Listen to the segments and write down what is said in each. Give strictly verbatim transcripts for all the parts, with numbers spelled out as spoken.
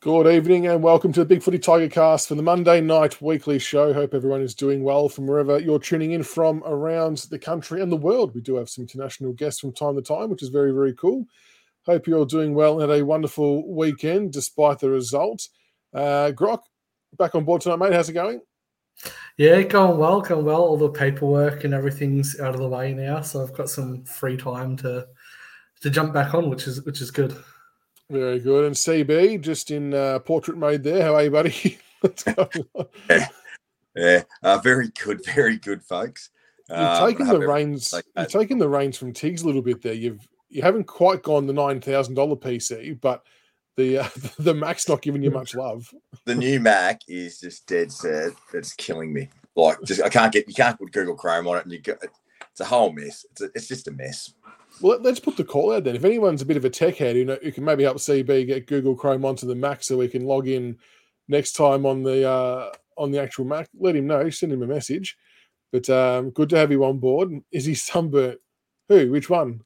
Good evening and welcome to the Big Footy Tiger Cast for the Monday night weekly show. Hope everyone is doing well from wherever you're tuning in from around the country and the world. We do have some international guests from time to time, which is very, very cool. Hope you're doing well and had a wonderful weekend despite the result. Uh, Grok, back on board tonight, mate. How's it going? Yeah, going well, going well. All the paperwork and everything's out of the way now, so I've got some free time to to jump back on, which is which is good. Very good. And C B, just in uh, portrait mode there. How are you, buddy? What's going on? Yeah, yeah. Uh, very good, very good, folks. You've Um, taken the reins. like You've taken the reins from Tiggs a little bit there. You've you haven't quite gone the nine thousand dollar P C, but the uh, the Mac's not giving you much love. The new Mac is just dead set. It's killing me. Like, just I can't get you can't put Google Chrome on it, and you go, it's a whole mess. It's a, it's just a mess. Well, let's put the call out then. If anyone's a bit of a tech head who, know, who can maybe help C B get Google Chrome onto the Mac so we can log in next time on the uh, on the actual Mac, let him know. Send him a message. But um, good to have you on board. Is he sunburnt? Who? Which one?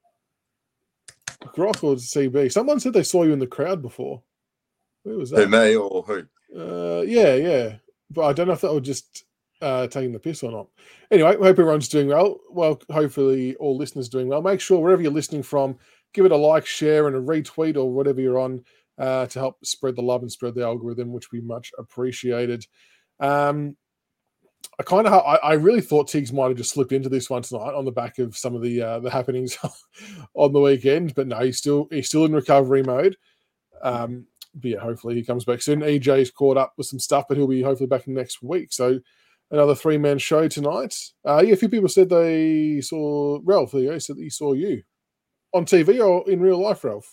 Grok or C B? Someone said they saw you in the crowd before. Who was that? Who, me or who? Uh, yeah, yeah. But I don't know if that was just uh, taking the piss or not. Anyway, hope everyone's doing well. Well, hopefully all listeners doing well. Make sure wherever you're listening from, give it a like, share, and a retweet or whatever you're on uh, to help spread the love and spread the algorithm, which we much appreciated. Um, I kind of, I, I really thought Tiggs might have just slipped into this one tonight on the back of some of the uh, the happenings on the weekend, but no, he's still he's still in recovery mode. Um, but yeah, hopefully he comes back soon. E J's caught up with some stuff, but he'll be hopefully back next week. So another three man show tonight. Uh, yeah, a few people said they saw Ralph. There you go, said that he saw you on T V or in real life, Ralph.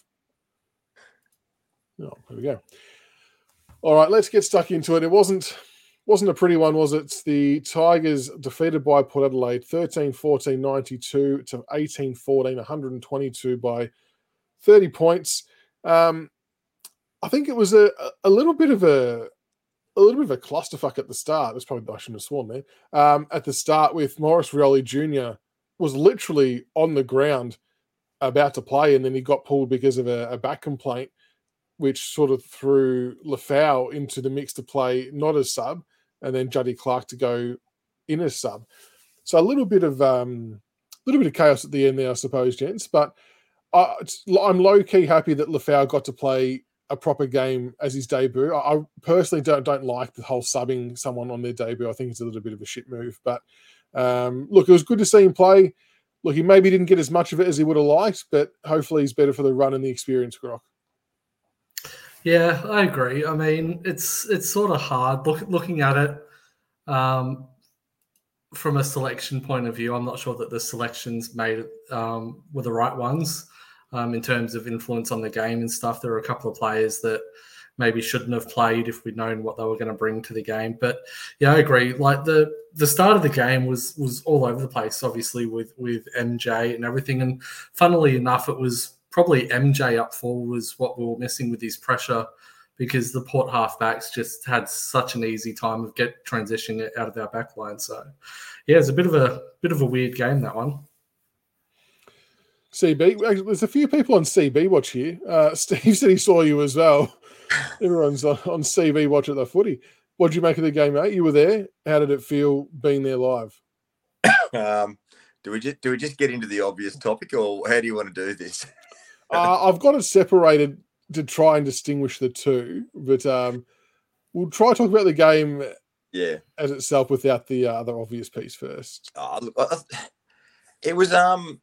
Oh, there we go. All right, let's get stuck into it. It wasn't. Wasn't a pretty one, was it? The Tigers defeated by Port Adelaide thirteen fourteen ninety-two to eighteen fourteen, one twenty-two by thirty points. Um, I think it was a, a little bit of a a little bit of a clusterfuck at the start. That's probably I shouldn't have sworn there. Um, at the start with Morris Rioli Junior was literally on the ground about to play, and then he got pulled because of a, a back complaint, which sort of threw Lafau into the mix to play not as sub, and then Juddy Clark to go in as sub. So a little bit of um, little bit of chaos at the end there, I suppose, gents. But I, I'm low key happy that Lafau got to play a proper game as his debut. I, I personally don't don't like the whole subbing someone on their debut. I think it's a little bit of a shit move. But um, look, it was good to see him play. Look, he maybe didn't get as much of it as he would have liked, but hopefully he's better for the run and the experience, Grok. Yeah, I agree. I mean, it's it's sort of hard look, looking at it um, from a selection point of view. I'm not sure that the selections made um, were the right ones um, in terms of influence on the game and stuff. There were a couple of players that maybe shouldn't have played if we'd known what they were going to bring to the game. But yeah, I agree. Like the the start of the game was was all over the place, obviously with with M J and everything. And funnily enough, it was probably M J up forward was what we were missing with his pressure, because the Port halfbacks just had such an easy time of get transitioning out of their back line. So, yeah, it's a bit of a bit of a weird game, that one. C B, there's a few people on C B watch here. Uh, Steve said he saw you as well. Everyone's on, on C B watch at the footy. What did you make of the game, mate? You were there. How did it feel being there live? Um, do we just do we just get into the obvious topic, or how do you want to do this? uh, I've got it separated to try and distinguish the two, but um, we'll try to talk about the game yeah. as itself without the uh, other obvious piece first. Oh, look, it was um,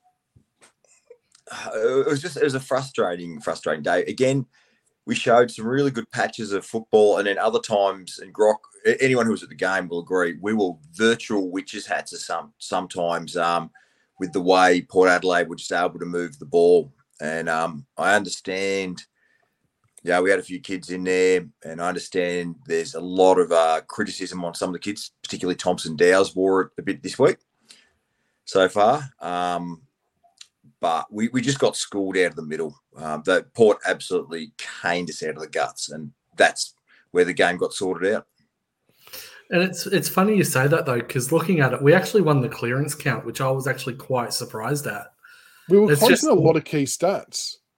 it was just it was a frustrating, frustrating day. Again, we showed some really good patches of football, and then other times, and Grok, anyone who was at the game will agree, we were virtual witches' hats some sometimes um, with the way Port Adelaide were just able to move the ball. And um, I understand, yeah, we had a few kids in there, and I understand there's a lot of uh, criticism on some of the kids, particularly Thompson Dowes wore it a bit this week so far. Um, but we, we just got schooled out of the middle. Um, the Port absolutely caned us out of the guts, and that's where the game got sorted out. And it's it's funny you say that, though, because looking at it, we actually won the clearance count, which I was actually quite surprised at. We were it's close just in a lot of key stats.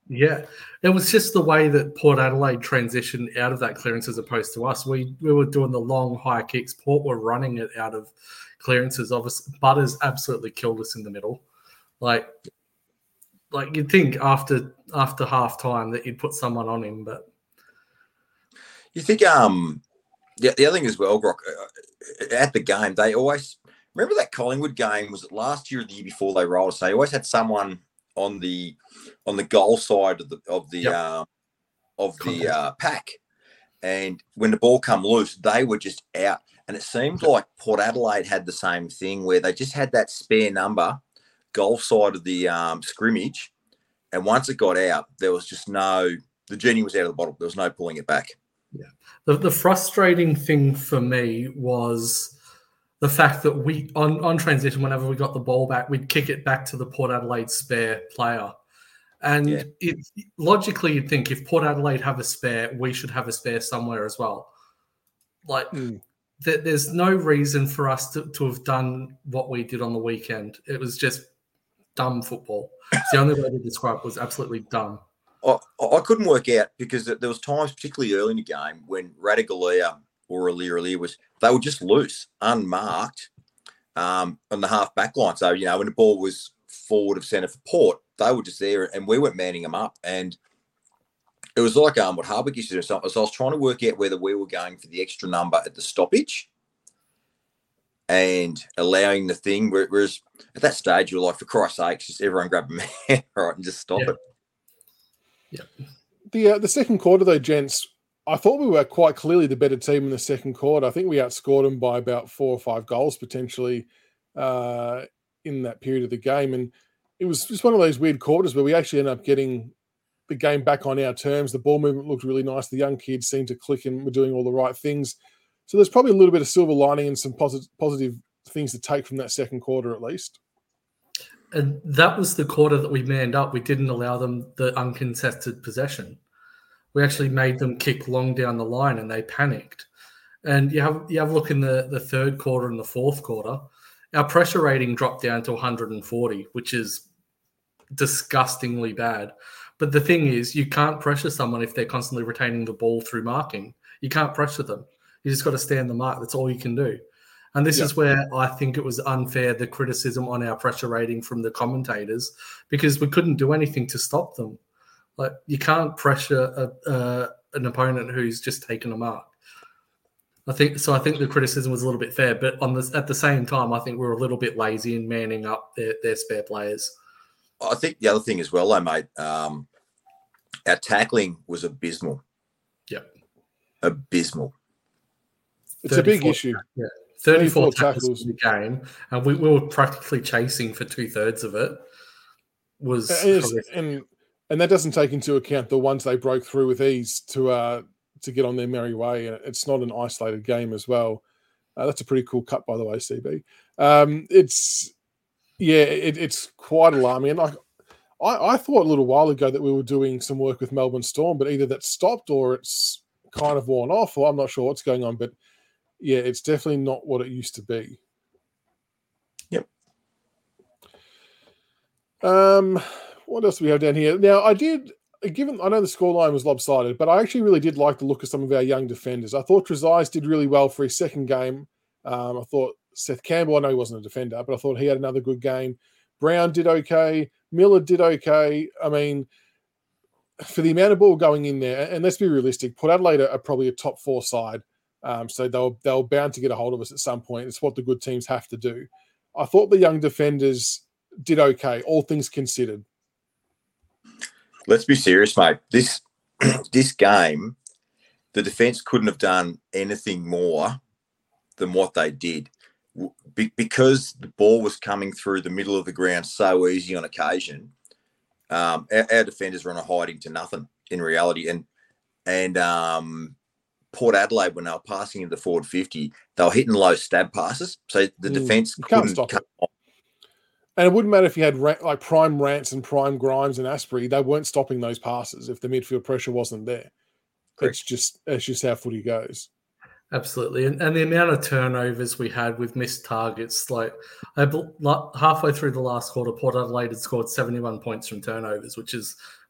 Yeah, it was just the way that Port Adelaide transitioned out of that clearance as opposed to us. We we were doing the long high kicks. Port were running it out of clearances. Obviously, Butters absolutely killed us in the middle. Like, like you'd think after after half time that you'd put someone on him, but you think um yeah the other thing as well, Brock, uh, at the game they always remember that Collingwood game, was it last year or the year before they rolled us? They always had someone on the on the goal side of the of the yep. um, of the uh, pack, and when the ball come loose, they were just out. And it seemed like Port Adelaide had the same thing, where they just had that spare number goal side of the um, scrimmage, and once it got out, there was just no the genie was out of the bottle. There was no pulling it back. Yeah, the the frustrating thing for me was the fact that we, on, on transition, whenever we got the ball back, we'd kick it back to the Port Adelaide spare player. And yeah. it, logically, you'd think if Port Adelaide have a spare, we should have a spare somewhere as well. Like, mm. th- there's no reason for us to, to have done what we did on the weekend. It was just dumb football. It's the only way to describe it was absolutely dumb. I, I couldn't work out, because there was times, particularly early in the game, when Ratugolea or Aliir Aliir was, they were just loose, unmarked um, on the half back line. So, you know, when the ball was forward of centre for Port, they were just there and we weren't manning them up. And it was like um, what Harvick used to do. So I was trying to work out whether we were going for the extra number at the stoppage and allowing the thing, whereas at that stage, you were like, for Christ's sake, just everyone grab a man, right, and just stop yeah. it. Yeah. The, uh, the second quarter, though, gents, I thought we were quite clearly the better team in the second quarter. I think we outscored them by about four or five goals potentially uh, in that period of the game. And it was just one of those weird quarters where we actually ended up getting the game back on our terms. The ball movement looked really nice. The young kids seemed to click and were doing all the right things. So there's probably a little bit of silver lining and some positive, positive things to take from that second quarter at least. And that was the quarter that we manned up. We didn't allow them the uncontested possession. We actually made them kick long down the line and they panicked. And you have you have a look in the, the third quarter and the fourth quarter, our pressure rating dropped down to one hundred forty, which is disgustingly bad. But the thing is, you can't pressure someone if they're constantly retaining the ball through marking. You can't pressure them. You just got to stand the mark. That's all you can do. And this yeah. is where I think it was unfair, the criticism on our pressure rating from the commentators, because we couldn't do anything to stop them. Like, you can't pressure a, uh, an opponent who's just taken a mark. I think so. I think the criticism was a little bit fair, but on the at the same time, I think we were a little bit lazy in manning up their, their spare players. I think the other thing as well, though, mate, um, our tackling was abysmal. Yep, abysmal. It's a big issue. Yeah, thirty-four tackles in the game, and we, we were practically chasing for two thirds of it. Was and, and and that doesn't take into account the ones they broke through with ease to uh to get on their merry way. And it's not an isolated game as well. Uh, that's a pretty cool cut, by the way, C B. Um, it's yeah, it, it's quite alarming. And like I, I thought a little while ago that we were doing some work with Melbourne Storm, but either that's stopped or it's kind of worn off, or I'm not sure what's going on. But yeah, it's definitely not what it used to be. Yep. Um, what else do we have down here? Now, I did, given I know the scoreline was lopsided, but I actually really did like the look of some of our young defenders. I thought Trezise did really well for his second game. Um, I thought Seth Campbell, I know he wasn't a defender, but I thought he had another good game. Brown did okay. Miller did okay. I mean, for the amount of ball going in there, and let's be realistic, Port Adelaide are probably a top four side. Um, so they'll they'll bound to get a hold of us at some point. It's what the good teams have to do. I thought the young defenders did okay, all things considered. Let's be serious, mate. This this game, the defence couldn't have done anything more than what they did. Be- because the ball was coming through the middle of the ground so easy on occasion, um, our, our defenders were on a hiding to nothing in reality. And and um, Port Adelaide, when they were passing into the forward fifty, they were hitting low stab passes. So the mm, defence couldn't stop it. On. And it wouldn't matter if you had like prime Rance and prime Grimes and Asprey; they weren't stopping those passes if the midfield pressure wasn't there. Correct. It's just it's just how footy goes. Absolutely, and, and the amount of turnovers we had with missed targets, like I, halfway through the last quarter, Port Adelaide had scored seventy-one points from turnovers, which is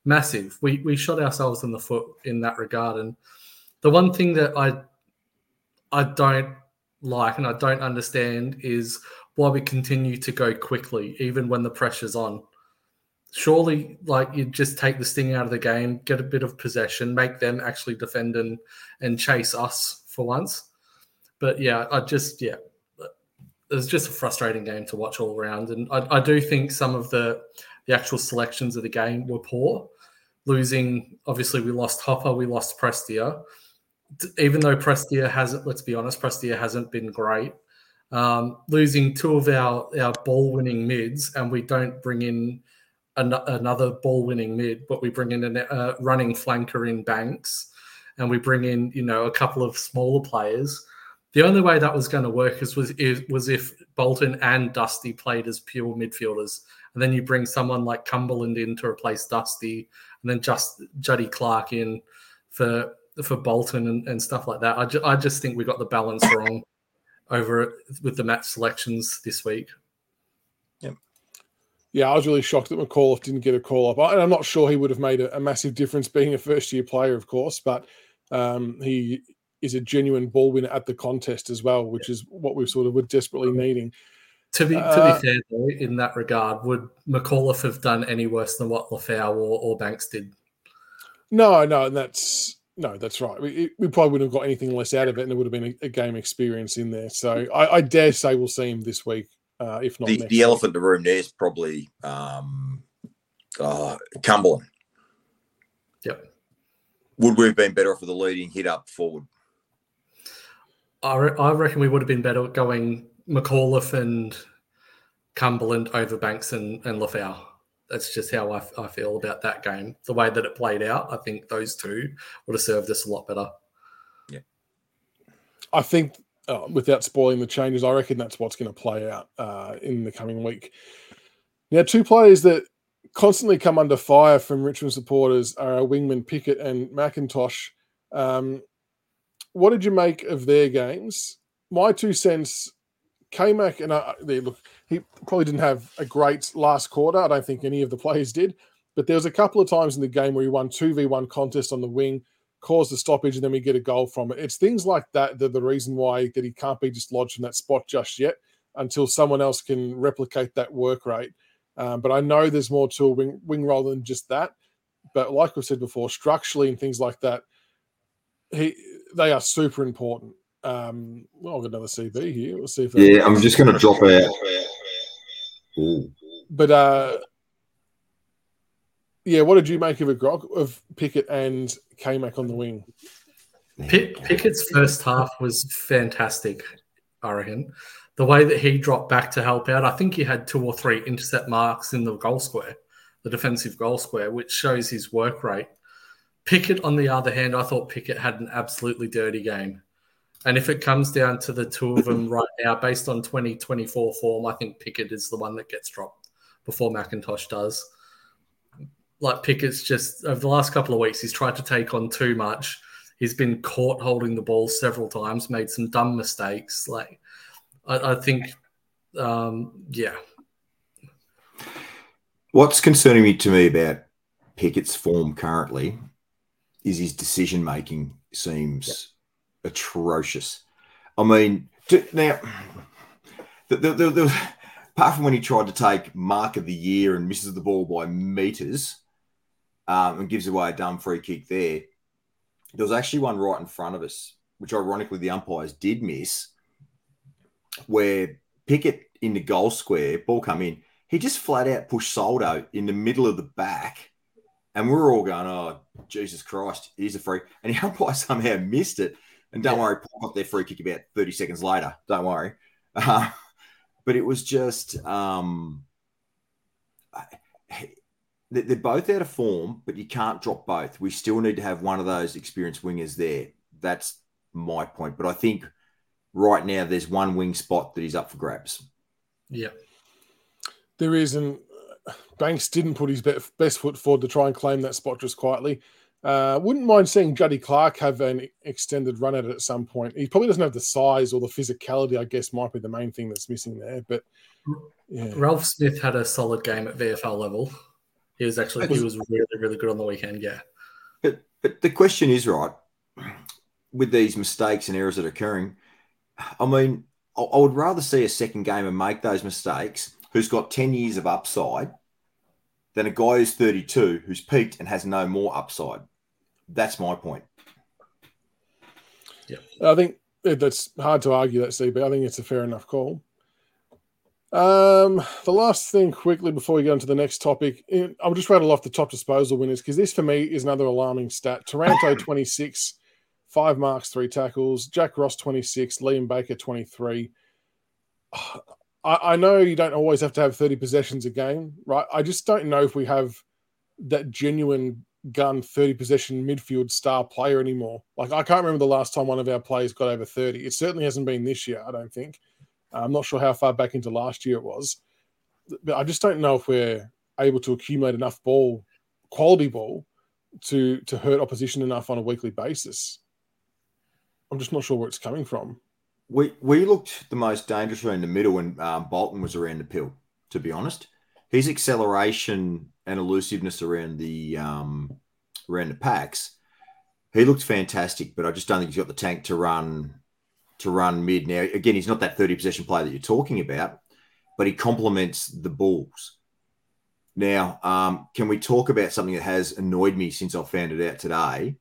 massive. We we shot ourselves in the foot in that regard. And the one thing that I I don't like and I don't understand is why we continue to go quickly, even when the pressure's on. Surely, like, you just take the sting out of the game, get a bit of possession, make them actually defend and, and chase us for once. But yeah, I just, yeah, it was just a frustrating game to watch all around. And I, I do think some of the, the actual selections of the game were poor. Losing, obviously, we lost Hopper, we lost Prestia. Even though Prestia hasn't, let's be honest, Prestia hasn't been great. Um, losing two of our, our ball-winning mids, and we don't bring in an, another ball-winning mid, but we bring in a uh, running flanker in Banks, and we bring in, you know, a couple of smaller players. The only way that was going to work is, was, is, was if Bolton and Dusty played as pure midfielders, and then you bring someone like Cumberland in to replace Dusty, and then just Juddy Clark in for for Bolton and, and stuff like that. I, ju- I just think we got the balance wrong over with the match selections this week. Yeah, yeah, I was really shocked that McAuliffe didn't get a call up. And I'm not sure he would have made a, a massive difference being a first-year player, of course, but um, he is a genuine ball winner at the contest as well, which is what we sort of were desperately needing. To be uh, to be fair, though, in that regard, would McAuliffe have done any worse than what Lafau or, or Banks did? No, no, and that's no, that's right. We, we probably wouldn't have got anything less out of it, and there would have been a, a game experience in there. So I, I dare say we'll see him this week, uh, if not the, next the week. elephant in the room there is probably um, uh, Cumberland. Yep. Would we have been better off with a leading hit up forward? I, re- I reckon we would have been better going McAuliffe and Cumberland over Banks and, and Lafau. That's just how I, I feel about that game. The way that it played out, I think those two would have served us a lot better. Yeah. I think, uh, without spoiling the changes, I reckon that's what's going to play out uh, in the coming week. Now, two players that constantly come under fire from Richmond supporters are our wingman Pickett and McIntosh. Um, what did you make of their games? My two cents, K-Mac, and I, they, look, he probably didn't have a great last quarter. I don't think any of the players did. But there was a couple of times in the game where he won two v one contest on the wing, caused a stoppage, and then we get a goal from it. It's things like that that are the reason why that he can't be dislodged from that spot just yet until someone else can replicate that work rate. Um, but I know there's more to a wing, wing role than just that. But like we've said before, structurally and things like that, he they are super important. Um, well, I've got another C V here. We'll see if that yeah, works. I'm just going to drop out. Ooh. But uh, yeah, what did you make of it, Grog, of Pickett and K-Mac on the wing? Pick, Pickett's first half was fantastic, I reckon. The way that he dropped back to help out, I think he had two or three intercept marks in the goal square, the defensive goal square, which shows his work rate. Pickett, on the other hand, I thought Pickett had an absolutely dirty game. And if it comes down to the two of them right now, based on twenty twenty-four form, I think Pickett is the one that gets dropped before McIntosh does. Like, Pickett's just, over the last couple of weeks, he's tried to take on too much. He's been caught holding the ball several times, made some dumb mistakes. Like, I, I think, um, yeah. What's concerning me to me about Pickett's form currently is his decision-making seems... Yep. atrocious. I mean, to, now, the, the, the, the, apart from when he tried to take mark of the year and misses the ball by meters um, and gives away a dumb free kick there, there was actually one right in front of us, which ironically the umpires did miss, where Pickett in the goal square, ball come in, he just flat out pushed Soldo in the middle of the back, and we were all going, oh, Jesus Christ, here's a free. And the umpire somehow missed it. And don't yeah. worry, Paul got their free kick about thirty seconds later. Don't worry. Uh, but it was just, um, they're both out of form, but you can't drop both. We still need to have one of those experienced wingers there. That's my point. But I think right now there's one wing spot that is up for grabs. Yeah. There is, and Banks didn't put his best foot forward to try and claim that spot just quietly. Uh, wouldn't mind seeing Juddy Clark have an extended run at it at some point. He probably doesn't have the size or the physicality, I guess, might be the main thing that's missing there. But yeah. Ralph Smith had a solid game at V F L level. He was actually he was really, really good on the weekend, yeah. But but the question is, right, with these mistakes and errors that are occurring, I mean, I, I would rather see a second gamer make those mistakes who's got ten years of upside than a guy who's thirty-two who's peaked and has no more upside. That's my point. Yeah, I think that's hard to argue that, C B. I think it's a fair enough call. Um, the last thing quickly before we go into the next topic, I'll just rattle off the top disposal winners because this for me is another alarming stat. Taranto twenty-six, five marks, three tackles. Jack Ross twenty-six, Liam Baker twenty-three. I, I know you don't always have to have thirty possessions a game, right? I just don't know if we have that genuine gun thirty possession midfield star player anymore. Like I can't remember the last time one of our players got over thirty. It certainly hasn't been this year, I don't think. I'm not sure how far back into last year it was, but I just don't know if we're able to accumulate enough ball, quality ball, to to hurt opposition enough on a weekly basis. I'm just not sure where it's coming from. We we looked the most dangerous around the middle when um, Bolton was around the pill, to be honest. His acceleration and elusiveness around the um, around the packs, he looked fantastic, but I just don't think he's got the tank to run to run mid. Now, again, he's not that thirty possession player that you're talking about, but he complements the Bulls. Now, um, can we talk about something that has annoyed me since I found it out today?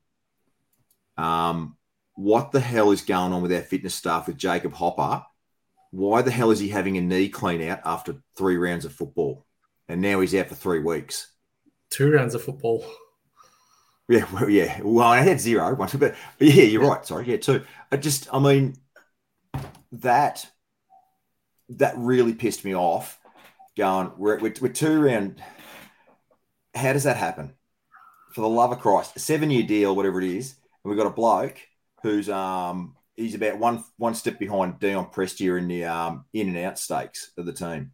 Um, what the hell is going on with our fitness staff with Jacob Hopper? Why the hell is he having a knee clean out after three rounds of football? And now he's out for three weeks. Two rounds of football. Yeah, well, yeah. Well, I had zero, but, but yeah, you're yeah. right. Sorry, yeah, two. I just, I mean, that that really pissed me off. Going, we're we're, we're two round. How does that happen? For the love of Christ, a seven-year deal, whatever it is, and we've got a bloke who's um he's about one one step behind Dion Prestia in the um in and out stakes of the team.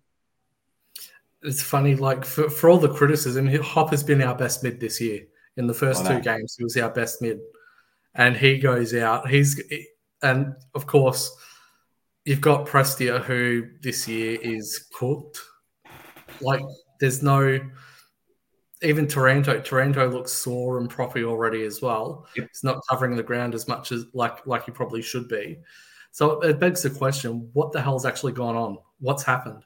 It's funny, like for, for all the criticism, Hopper's been our best mid this year. In the first two games, he was our best mid, and he goes out. He's and of course, you've got Prestia, who this year is cooked. Like there's no even Taranto. Taranto looks sore and proppy already as well. Yep. He's not covering the ground as much as like like he probably should be. So it begs the question: what the hell's actually gone on? What's happened?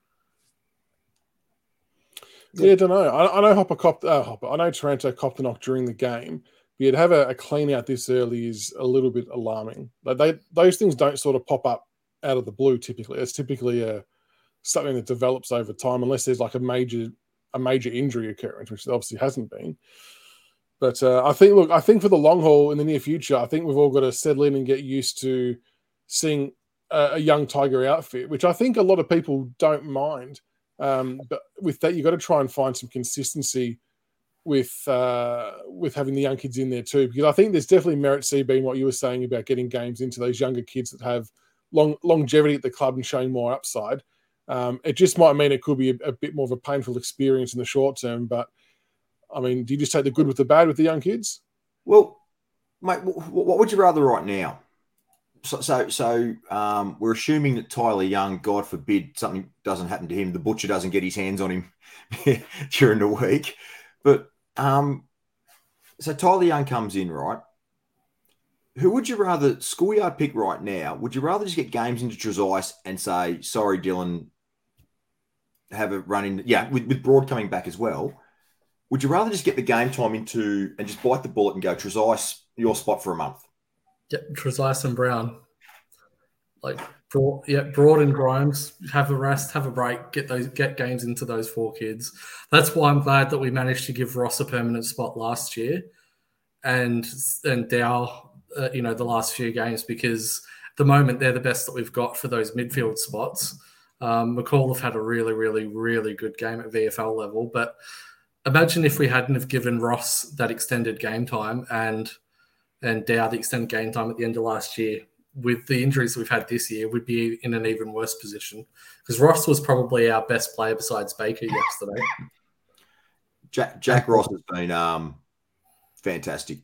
Yeah, I don't know. I, I know Hopper copped. Uh, Hopper. I know Taranto copped the knock during the game. But to have a, a clean out this early is a little bit alarming. Like they, those things don't sort of pop up out of the blue. Typically, it's typically a something that develops over time, unless there's like a major, a major injury occurrence, which there obviously hasn't been. But uh, I think, look, I think for the long haul in the near future, I think we've all got to settle in and get used to seeing a, a young Tiger outfit, which I think a lot of people don't mind. Um, but with that, you've got to try and find some consistency with uh, with having the young kids in there too, because I think there's definitely merit, C B, in what you were saying about getting games into those younger kids that have long longevity at the club and showing more upside. Um, it just might mean it could be a, a bit more of a painful experience in the short term, but I mean, do you just take the good with the bad with the young kids? Well, mate, what would you rather right now? So, so, so um, we're assuming that Tyler Young, God forbid, something doesn't happen to him. The butcher doesn't get his hands on him during the week. But um, so Tyler Young comes in, right? Who would you rather schoolyard pick right now? Would you rather just get games into Trezise and say, sorry, Dylan, have a run in? Yeah, with, with Broad coming back as well. Would you rather just get the game time into and just bite the bullet and go, Trezise, your spot for a month? Yep, Trezise and Brown. Like, broad, yeah, Broad and Grimes, have a rest, have a break, get those get games into those four kids. That's why I'm glad that we managed to give Ross a permanent spot last year, and and Dow, uh, you know, the last few games, because at the moment they're the best that we've got for those midfield spots. Um, McAuliffe had a really, really, really good game at V F L level, but imagine if we hadn't have given Ross that extended game time and and Dow the extended game time at the end of last year. With the injuries we've had this year, we'd be in an even worse position, because Ross was probably our best player besides Baker yesterday. Jack Jack Ross has been um, fantastic.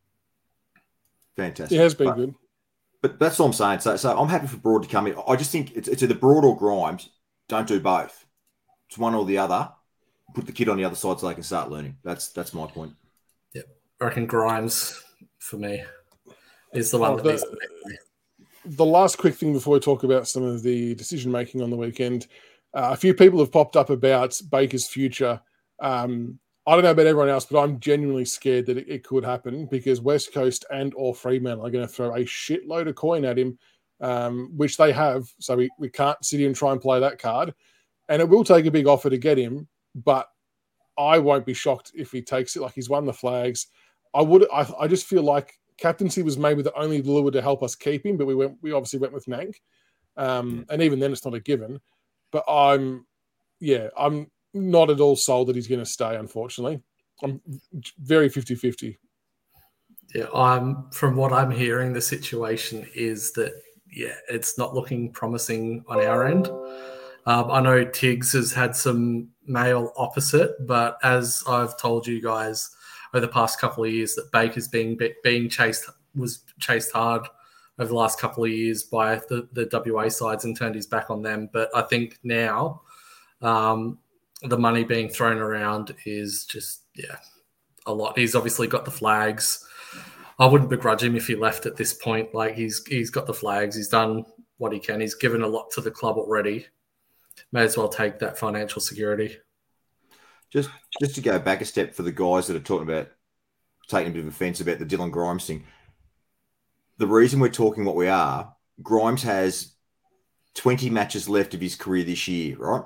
Fantastic. He has been but, good. But that's what I'm saying. So, so I'm happy for Broad to come in. I just think it's, it's either Broad or Grimes. Don't do both. It's one or the other. put the kid on the other side so they can start learning. That's that's my point. Yeah, I reckon Grimes for me is the one Oh, that the, needs to make me. The last quick thing before we talk about some of the decision making on the weekend, uh, a few people have popped up about Baker's future. Um, I don't know about everyone else, but I'm genuinely scared that it, it could happen because West Coast and or Fremantle are going to throw a shitload of coin at him, um, which they have. So we, we can't sit here and try and play that card. And it will take a big offer to get him, but I won't be shocked if he takes it. Like, he's won the flags. I would. I, I just feel like captaincy was maybe the only lure to help us keep him, but we went. We obviously went with Nank, um, and even then, it's not a given. But I'm, yeah, I'm not at all sold that he's going to stay. Unfortunately, I'm very fifty-fifty. Yeah, I'm from what I'm hearing, the situation is that yeah, it's not looking promising on our end. Um, I know Tiggs has had some mail opposite, but as I've told you guys over the past couple of years, that Baker's being being chased was chased hard over the last couple of years by the, the W A sides and turned his back on them. But I think now um, the money being thrown around is just yeah a lot. He's obviously got the flags. I wouldn't begrudge him if he left at this point. Like he's he's got the flags. He's done what he can. He's given a lot to the club already. May as well take that financial security. Just just to go back a step for the guys that are talking about taking a bit of offence about the Dylan Grimes thing. The reason we're talking what we are, Grimes has twenty matches left of his career this year, right?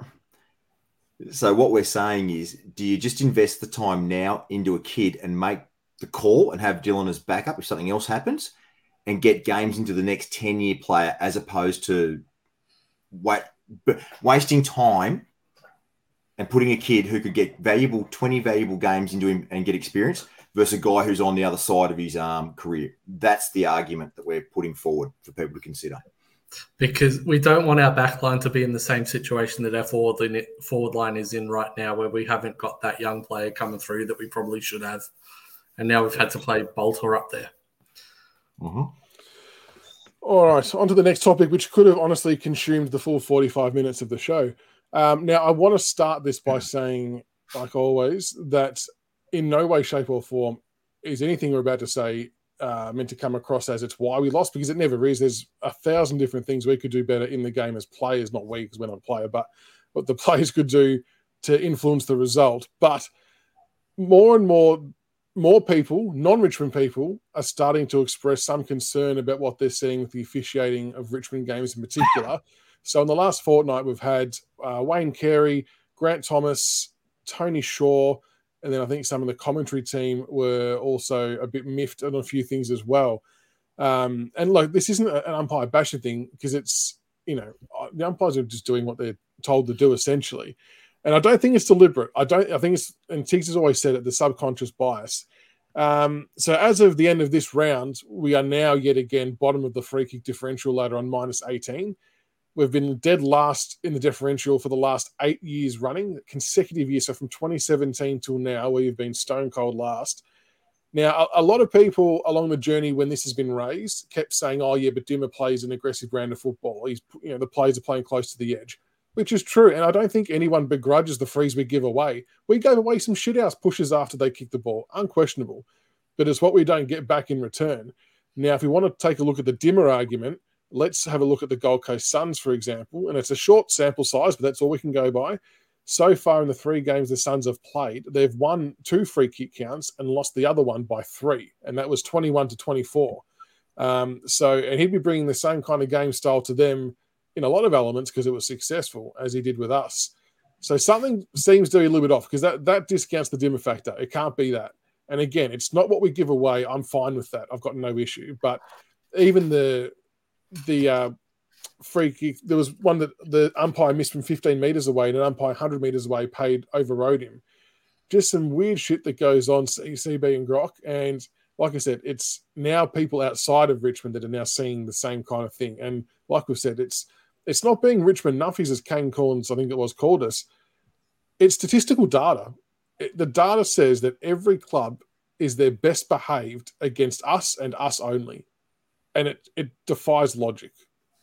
So what we're saying is, do you just invest the time now into a kid and make the call and have Dylan as backup if something else happens and get games into the next ten-year player as opposed to wait, wasting time and putting a kid who could get valuable twenty valuable games into him and get experience versus a guy who's on the other side of his um, career. That's the argument that we're putting forward for people to consider. Because we don't want our back line to be in the same situation that our forward line, forward line is in right now, where we haven't got that young player coming through that we probably should have. And now we've had to play Bolter up there. Mm-hmm. All right, on to the next topic, which could have honestly consumed the full forty-five minutes of the show. Um, now, I want to start this by saying, like always, that in no way, shape, or form is anything we're about to say uh, meant to come across as it's why we lost, because it never is. There's a thousand different things we could do better in the game as players, not we, because we're not a player, but what the players could do to influence the result. But more and more, more people, non-Richmond people, are starting to express some concern about what they're seeing with the officiating of Richmond games in particular. So in the last fortnight, we've had uh, Wayne Carey, Grant Thomas, Tony Shaw, and then I think some of the commentary team were also a bit miffed on a few things as well. Um, and look, this isn't an umpire bashing thing because it's, you know, the umpires are just doing what they're told to do essentially. And I don't think it's deliberate. I don't, I think it's, and Tiggs has always said it, the subconscious bias. Um, so as of the end of this round, we are now yet again bottom of the free kick differential ladder on minus eighteen. We've been dead last in the differential for the last eight years running, consecutive years. So from twenty seventeen till now, where you've been stone cold last. Now, a, a lot of people along the journey when this has been raised kept saying, oh, yeah, but Dimmer plays an aggressive brand of football. He's, you know, the players are playing close to the edge, which is true. And I don't think anyone begrudges the frees we give away. We gave away some shithouse pushes after they kicked the ball, unquestionable. But it's what we don't get back in return. Now, if we want to take a look at the Dimmer argument, let's have a look at the Gold Coast Suns, for example. And it's a short sample size, but that's all we can go by. So far in the three games the Suns have played, they've won two free kick counts and lost the other one by three. And that was twenty-one to twenty-four. Um, so, and he'd be bringing the same kind of game style to them in a lot of elements because it was successful as he did with us. So something seems to be a little bit off because that, that discounts the Dimmer factor. It can't be that. And again, it's not what we give away. I'm fine with that. I've got no issue. But even the the uh, free kick, there was one that the umpire missed from fifteen metres away and an umpire one hundred metres away paid, overrode him. Just some weird shit that goes on, C B and Grok. And like I said, it's now people outside of Richmond that are now seeing the same kind of thing. And like we've said, it's it's not being Richmond nuffies, as Kane Corns, I think it was, called us. It's statistical data. It, the data says that every club is their best behaved against us and us only. And it, it defies logic.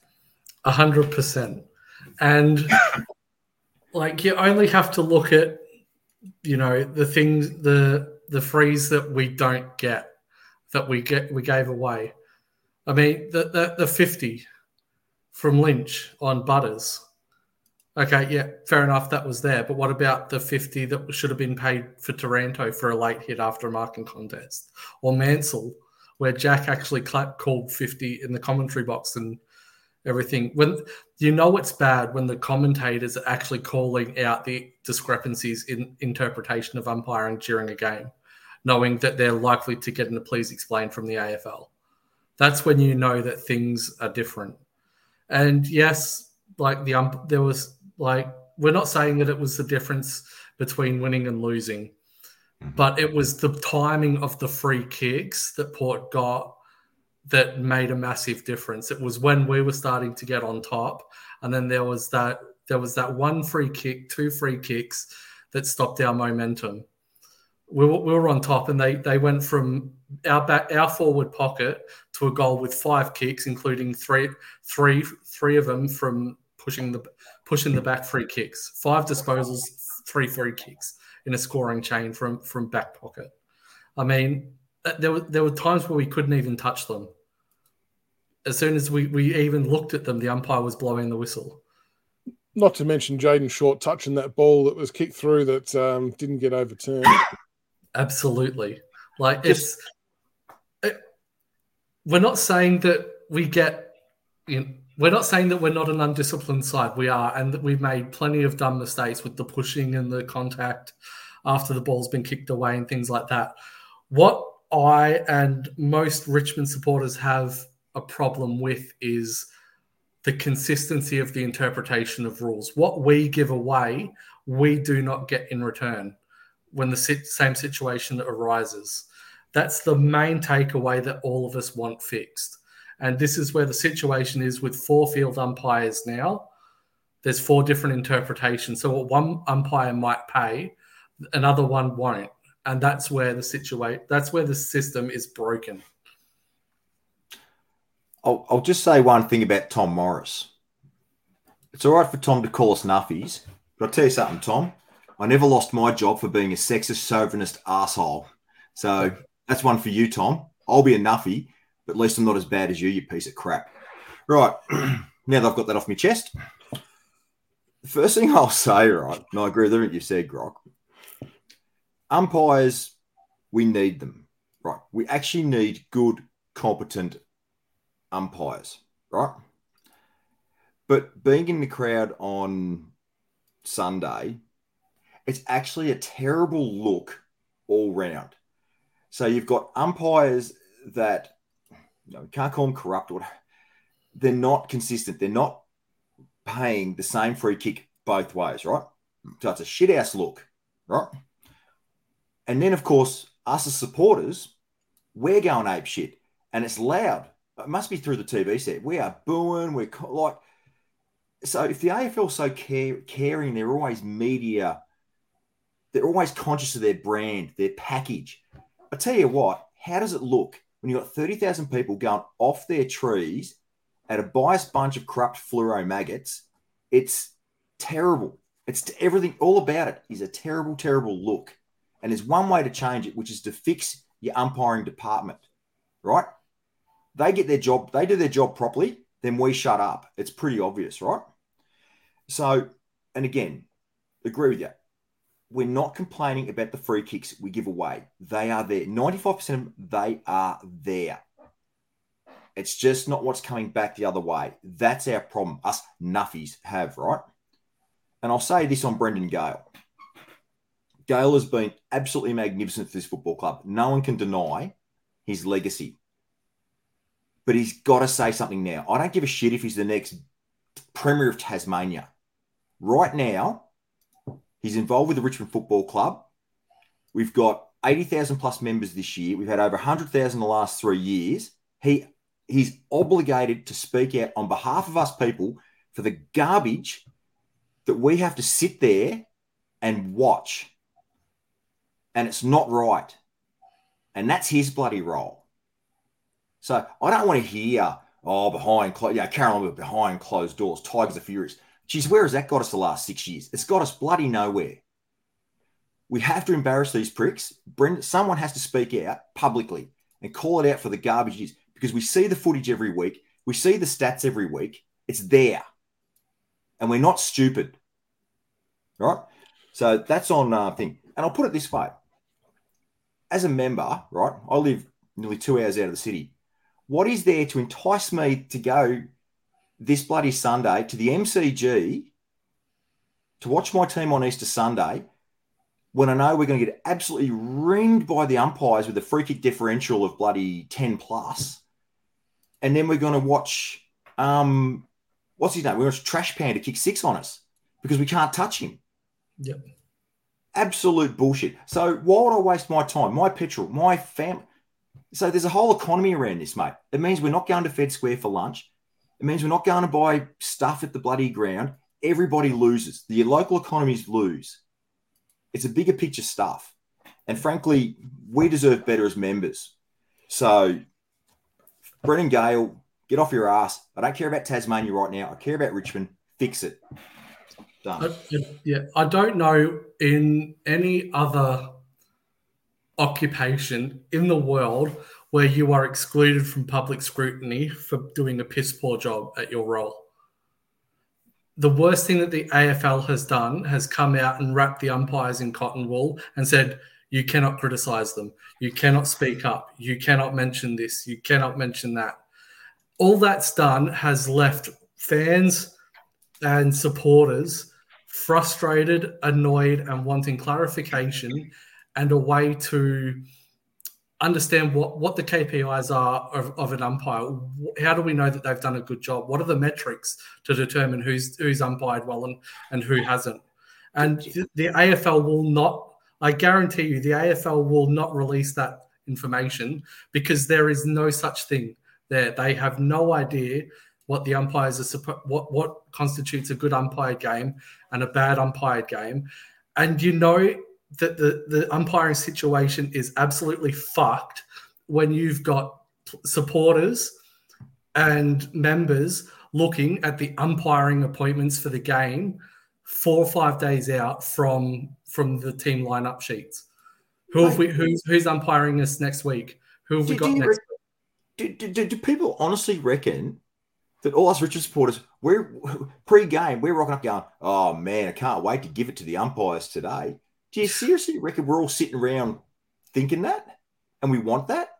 A hundred percent. And like, you only have to look at you know, the things, the the frees that we don't get, that we get, we gave away. I mean, the the, the fifty from Lynch on Butters. Okay, yeah, fair enough, that was there. But what about the fifty that should have been paid for Taranto for a late hit after a marking contest? Or Mansell, where Jack actually called fifty in the commentary box and everything. When you know it's bad when the commentators are actually calling out the discrepancies in interpretation of umpiring during a game, knowing that they're likely to get a please explain from the A F L. That's when you know that things are different. And yes, like the ump, there was like, we're not saying that it was the difference between winning and losing, but it was the timing of the free kicks that Port got that made a massive difference. It was when we were starting to get on top, and then there was that there was that one free kick, two free kicks that stopped our momentum. We were, we were on top, and they they went from our back, our forward pocket to a goal with five kicks, including three three three of them from pushing the pushing the back free kicks. Five disposals, three free kicks in a scoring chain from from back pocket. I mean, there were there were times where we couldn't even touch them. As soon as we, we even looked at them, the umpire was blowing the whistle. Not to mention Jaden Short touching that ball that was kicked through that um, didn't get overturned. Absolutely. Like, it's... It, we're not saying that we get... You know, we're not saying that we're not an undisciplined side. We are, and that we've made plenty of dumb mistakes with the pushing and the contact after the ball's been kicked away and things like that. What I and most Richmond supporters have a problem with is the consistency of the interpretation of rules. What we give away, we do not get in return when the same situation arises. That's the main takeaway that all of us want fixed. And this is where the situation is with four field umpires now. There's four different interpretations. So what one umpire might pay, another one won't. And that's where the situation, that's where the system is broken. I'll, I'll just say one thing about Tom Morris. It's all right for Tom to call us nuffies, but I'll tell you something, Tom. I never lost my job for being a sexist, chauvinist arsehole. So that's one for you, Tom. I'll be a nuffie, but at least I'm not as bad as you, you piece of crap. Right, now that I've got that off my chest, the first thing I'll say, right, and I agree with everything you said, Grok, umpires, we need them, right? We actually need good, competent umpires, right? But being in the crowd on Sunday, it's actually a terrible look all round. So you've got umpires that, you know, can't call them corrupt, or they're not consistent. They're not paying the same free kick both ways, right? So it's a shit ass look, right? And then, of course, us as supporters, we're going ape shit, and it's loud. It must be through the T V set. We are booing. We're like, so if the A F L's so care, caring, they're always media, they're always conscious of their brand, their package. I tell you what, how does it look when you've got thirty thousand people going off their trees at a biased bunch of corrupt fluoro maggots? It's terrible. It's everything, all about it is a terrible, terrible look. And there's one way to change it, which is to fix your umpiring department, right? They get their job, they do their job properly, then we shut up. It's pretty obvious, right? So, and again, agree with you. We're not complaining about the free kicks we give away. They are there. ninety-five percent of them, they are there. It's just not what's coming back the other way. That's our problem. Us nuffies have, right? And I'll say this on Brendan Gale. Gale has been absolutely magnificent for this football club. No one can deny his legacy. But he's got to say something now. I don't give a shit if he's the next Premier of Tasmania. Right now, he's involved with the Richmond Football Club. We've got eighty thousand plus members this year. We've had over one hundred thousand the last three years. He He's obligated to speak out on behalf of us people for the garbage that we have to sit there and watch. And it's not right. And that's his bloody role. So I don't want to hear, oh, behind, clo- yeah, Carolyn, behind closed doors, Tigers are furious. Geez, where has that got us the last six years? It's got us bloody nowhere. We have to embarrass these pricks. Brendan, someone has to speak out publicly and call it out for the garbage it is, because we see the footage every week. We see the stats every week. It's there. And we're not stupid. Right? So that's on uh, thing. And I'll put it this way. As a member, right, I live nearly two hours out of the city. What is there to entice me to go this bloody Sunday to the M C G to watch my team on Easter Sunday when I know we're going to get absolutely reamed by the umpires with a free kick differential of bloody ten plus, and then we're going to watch, um, what's his name? We're going to watch Trash Panda kick six on us because we can't touch him. Yep. Absolute bullshit. So why would I waste my time, my petrol, my family? So there's a whole economy around this, mate. It means we're not going to Fed Square for lunch. It means we're not going to buy stuff at the bloody ground. Everybody loses. The local economies lose. It's a bigger picture stuff. And frankly, we deserve better as members. So, Brendan Gale, get off your ass. I don't care about Tasmania right now. I care about Richmond. Fix it. Done. I, yeah, I don't know in any other occupation in the world where you are excluded from public scrutiny for doing a piss poor job at your role. The worst thing that the A F L has done has come out and wrapped the umpires in cotton wool and said, you cannot criticize them. You cannot speak up. You cannot mention this. You cannot mention that. All that's done has left fans and supporters frustrated, annoyed, and wanting clarification and a way to understand what, what the K P Is are of, of an umpire. How do we know that they've done a good job? What are the metrics to determine who's who's umpired well and, and who hasn't? And the A F L will not, I guarantee you, the A F L will not release that information because there is no such thing there. They have no idea what the umpires are suppo- what what constitutes a good umpired game and a bad umpired game. And you know that the, the umpiring situation is absolutely fucked when you've got supporters and members looking at the umpiring appointments for the game four or five days out from from the team lineup sheets. Who have we? Who's, who's umpiring us next week? Who have we got next week? Do, do, do, do people honestly reckon that all us Richmond supporters, we're pre-game, we're rocking up going, oh man, I can't wait to give it to the umpires today? Do you seriously reckon we're all sitting around thinking that? And we want that?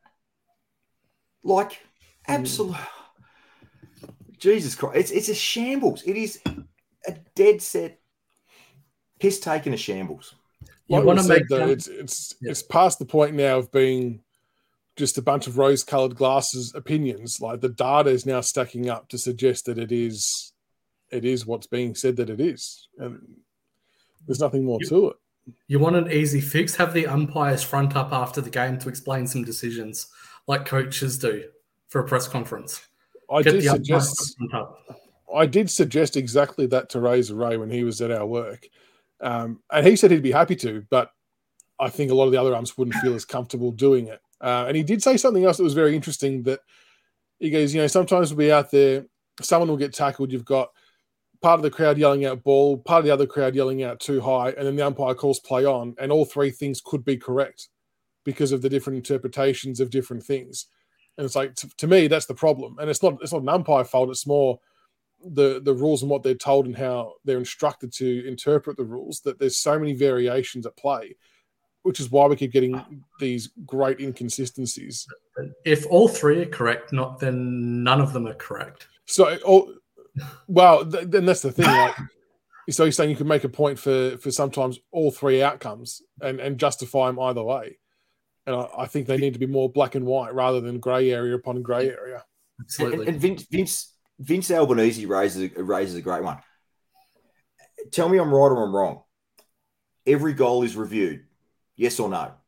Like, absolute. Mm. Jesus Christ. It's, it's a shambles. It is a dead set piss taking a shambles. You like want to make that it's it's yeah. it's past the point now of being just a bunch of rose-colored glasses opinions. Like the data is now stacking up to suggest that it is it is what's being said that it is. And there's nothing more you, to it. You want an easy fix? Have the umpires front up after the game to explain some decisions like coaches do for a press conference. I Get did suggest I did suggest exactly that to Razor Ray when he was at our work. Um, and he said he'd be happy to, but I think a lot of the other umps wouldn't feel as comfortable doing it. Uh, and he did say something else that was very interesting, that he goes, you know, sometimes we'll be out there, someone will get tackled, you've got part of the crowd yelling out ball, part of the other crowd yelling out too high, and then the umpire calls play on, and all three things could be correct because of the different interpretations of different things. And it's like, to, to me, that's the problem. And it's not it's not an umpire fault, it's more the the rules and what they're told and how they're instructed to interpret the rules, that there's so many variations at play, which is why we keep getting these great inconsistencies. If all three are correct, not then none of them are correct. So, all, well, th- then that's the thing. Like, so you're saying you could make a point for for sometimes all three outcomes and, and justify them either way. And I, I think they need to be more black and white rather than grey area upon grey area. Absolutely. And, and Vince, Vince Vince Albanese raises raises a great one. Tell me I'm right or I'm wrong. Every goal is reviewed. Yes or no?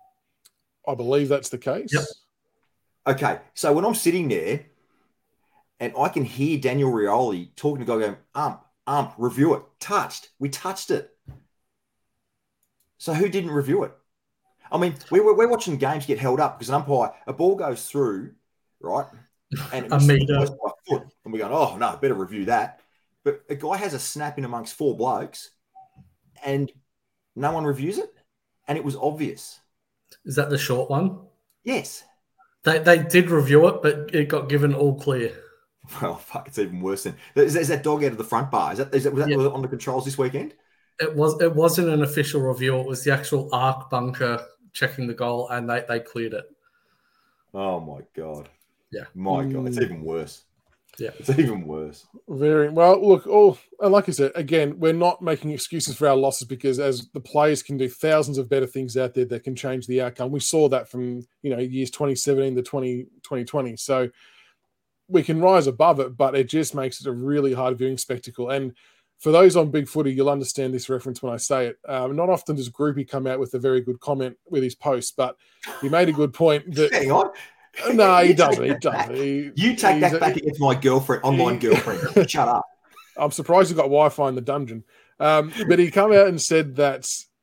I believe that's the case. Yep. Okay, so when I'm sitting there and I can hear Daniel Rioli talking to guy going, ump, ump, review it. Touched. We touched it. So who didn't review it? I mean, we, we're watching games get held up because an umpire, a ball goes through, right? And it misses by foot. And we're going, oh, no, better review that. But a guy has a snap in amongst four blokes and no one reviews it. and it was obvious. Is that the short one? Yes. They they did review it, but it got given all clear. Well, fuck, it's even worse than is, is that dog out of the front bar? Is that, is that, was that Yeah. on the controls this weekend? It was it wasn't an official review. It was the actual arc bunker checking the goal, and they, they cleared it. Oh my god. Yeah. My god, it's even worse. Yeah. It's even worse. Very well. Look, oh, and like I said, again, we're not making excuses for our losses because as the players can do thousands of better things out there that can change the outcome. We saw that from you know years twenty seventeen to twenty twenty. So we can rise above it, but it just makes it a really hard viewing spectacle. And for those on Big Footy, you'll understand this reference when I say it. Um, not often does Groupie come out with a very good comment with his post, but he made a good point that. Hang on. No, he You doesn't. take He that doesn't. back. He, You take he's that a- back against my girlfriend, online he- girlfriend. Shut up. I'm surprised he got Wi-Fi in the dungeon. Um, but he come out and said that